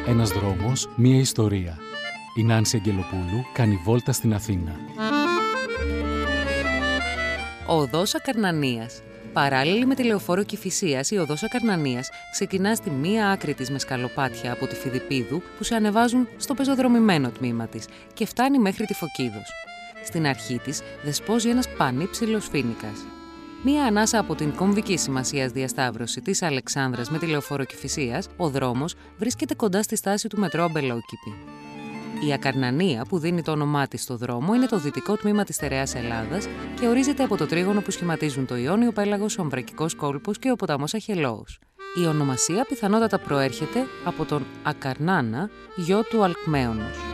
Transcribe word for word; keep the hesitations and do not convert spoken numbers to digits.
Ένας δρόμος, μία ιστορία. Η Νάνση Αγγελοπούλου κάνει βόλτα στην Αθήνα. Ο οδός Ακαρνανίας. Παράλληλη με τη λεωφόρο Κηφισίας, η οδός Ακαρνανίας ξεκινά στη μία άκρη της με σκαλοπάτια από τη Φιδιππίδου που σε ανεβάζουν στο πεζοδρομημένο τμήμα της και φτάνει μέχρι τη Φωκίδος. Στην αρχή της δεσπόζει ένας πανύψηλος φοίνικας. Μία ανάσα από την κομβική σημασίας διασταύρωση της Αλεξάνδρας με τη λεωφόρο Κηφισίας, ο δρόμος βρίσκεται κοντά στη στάση του μετρό Αμπελόκηπη. Η Ακαρνανία που δίνει το όνομά της στο δρόμο είναι το δυτικό τμήμα της στερεάς Ελλάδας και ορίζεται από το τρίγωνο που σχηματίζουν το Ιόνιο Πέλαγος, ο Αμβρακικός κόλπος και ο ποταμός Αχελώος. Η ονομασία πιθανότατα προέρχεται από τον Ακαρνάνα, γιο του Αλκμαίωνος.